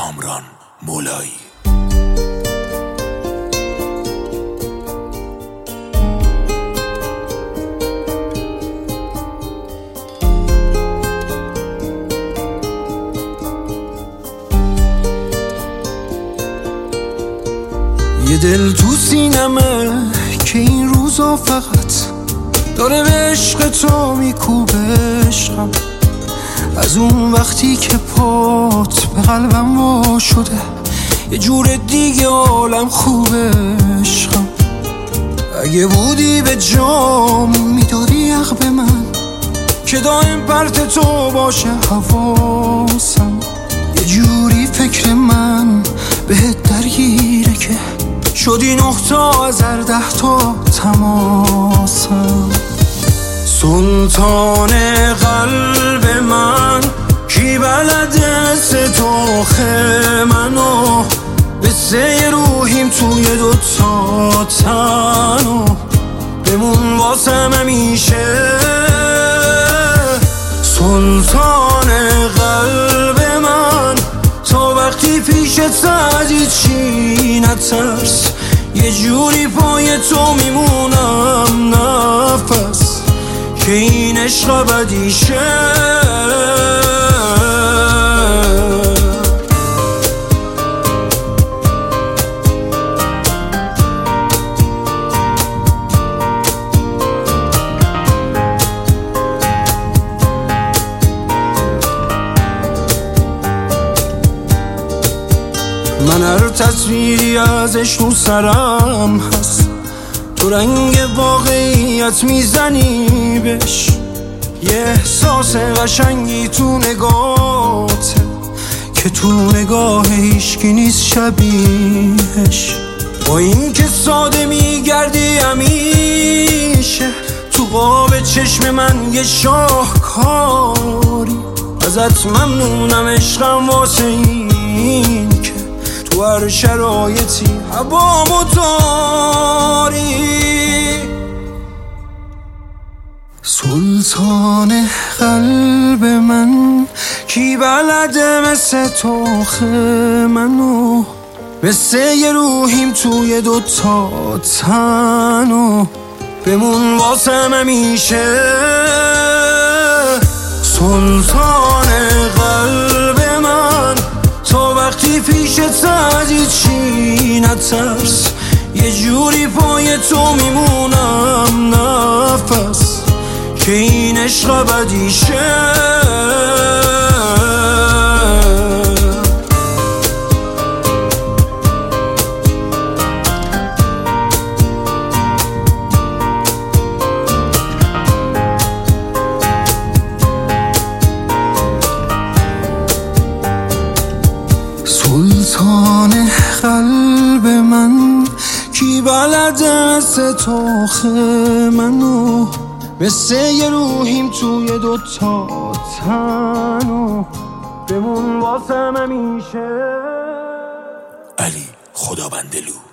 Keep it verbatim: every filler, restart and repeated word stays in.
کامران مولایی. یه دل تو سینمه که این روزا فقط داره به عشق تو میکوبه عشقم. از اون وقتی که پات به قلبم وا شده یه جور دیگه عالم خوبه عشقم. اگه بودی به جام میدادی حق به من که دائم پرت تو باشه حواسم. یه جوری فکر من بهت درگیره که شدی نقطه از هر ده تا تماسم. سلطان قلب من کی بلده ستاخ منو بسه روحیم توی دوتا تنو بمون واسم همیشه. سلطان قلب من تا وقتی پیشت از هیچی نترس یه جوری پای تو میمونم نفس که این عشق ابدیشه. من هر تصویری ازش تو سرم هست تو رنگ واقعیت میزنی بهش یه احساس قشنگی تو نگاهته که تو نگاه هیچکی نیست شبیهش. با این که ساده میگردی همیشه تو قاب چشم من یه شاهکاری. ازت ممنونم عشقم واسه این که تو هر شرایطی هوامو داری. سلطان قلب من کی بلده مثل توخ منو مثل یه روحیم توی دوتا تنو بمون واسم همیشه. سلطان قلب من تا وقتی پیشت از هیچی نترس یه جوری پای تو میمونم نفس که این عشق ابدیشه. سلطان قلب من کی بلده ستاخ منو مثل یه روحیم توی دوتا تنو بمون واسم همیشه. علی خدابندلو.